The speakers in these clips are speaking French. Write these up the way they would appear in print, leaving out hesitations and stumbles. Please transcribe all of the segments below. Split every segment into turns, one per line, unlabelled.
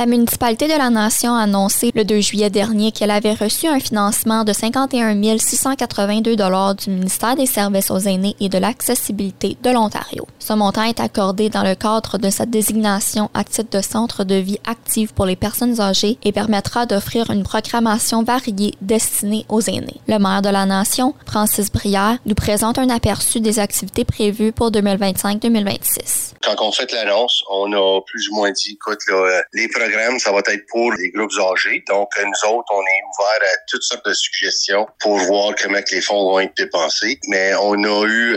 La municipalité de la Nation a annoncé le 2 juillet dernier qu'elle avait reçu un financement de 51 682 $ du ministère des Services aux aînés et de l'accessibilité de l'Ontario. Ce montant est accordé dans le cadre de sa désignation à titre de centre de vie active pour les personnes âgées et permettra d'offrir une programmation variée destinée aux aînés. Le maire de la Nation, Francis Brière, nous présente un aperçu des activités prévues pour 2025-2026.
Quand on fait l'annonce, on a plus ou moins dit, écoute, là, les programmes, ça va être pour les groupes âgés. Donc, nous autres, on est ouverts à toutes sortes de suggestions pour voir comment que les fonds vont être dépensés. Mais on a eu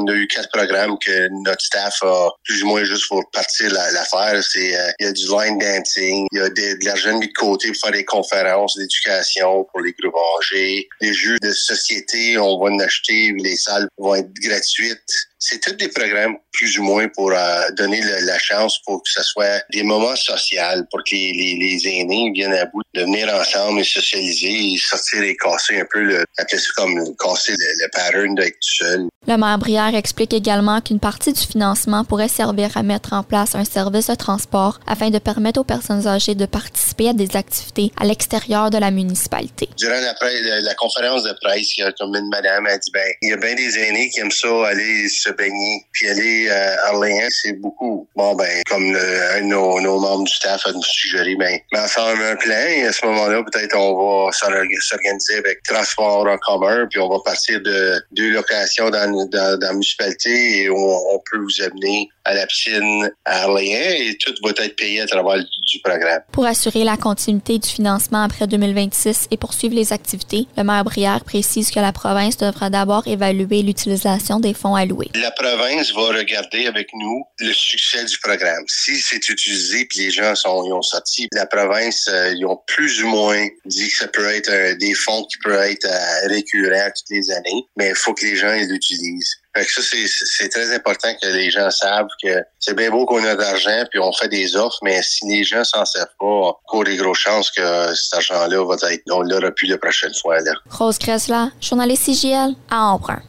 4 programmes que notre staff a plus ou moins juste pour partir l'affaire. C'est, il y a du line dancing, il y a de l'argent mis de côté pour faire des conférences d'éducation pour les groupes âgés. Les jeux de société, on va en acheter, les salles vont être gratuites. C'est tous des programmes plus ou moins pour donner la chance pour que ce soit des moments sociaux, pour que les aînés viennent à bout de venir ensemble et socialiser et sortir et casser un peu appeler ça comme casser le pattern d'être tout seul.
Le maire Brière explique également qu'une partie du financement pourrait servir à mettre en place un service de transport afin de permettre aux personnes âgées de participer à des activités à l'extérieur de la municipalité.
Durant la conférence de presse, il y a comme une madame a dit, il y a bien des aînés qui aiment ça aller se baigner, puis aller à Orléans, c'est beaucoup. Comme un de nos membres du staff a nous suggéré, en faire un plan, et à ce moment-là, peut-être on va s'organiser avec transport en commun, puis on va partir de 2 locations dans la municipalité et on peut vous amener à la piscine à Orléans et tout va être payé à travers du programme.
Pour assurer la continuité du financement après 2026 et poursuivre les activités, le maire Brière précise que la province devra d'abord évaluer l'utilisation des fonds alloués.
La province va regarder avec nous le succès du programme. Si c'est utilisé puis les gens ils ont sorti, la province, ils ont plus ou moins dit que ça peut être des fonds qui peuvent être récurrents toutes les années, mais il faut que les gens ils l'utilisent. Fait que ça, c'est très important que les gens savent que c'est bien beau qu'on a d'argent puis on fait des offres, mais si les gens s'en servent pas, on court des grosses chances que cet argent-là on l'aura plus la prochaine fois. Là.
Rose Gressler, journaliste CJL à Embrun.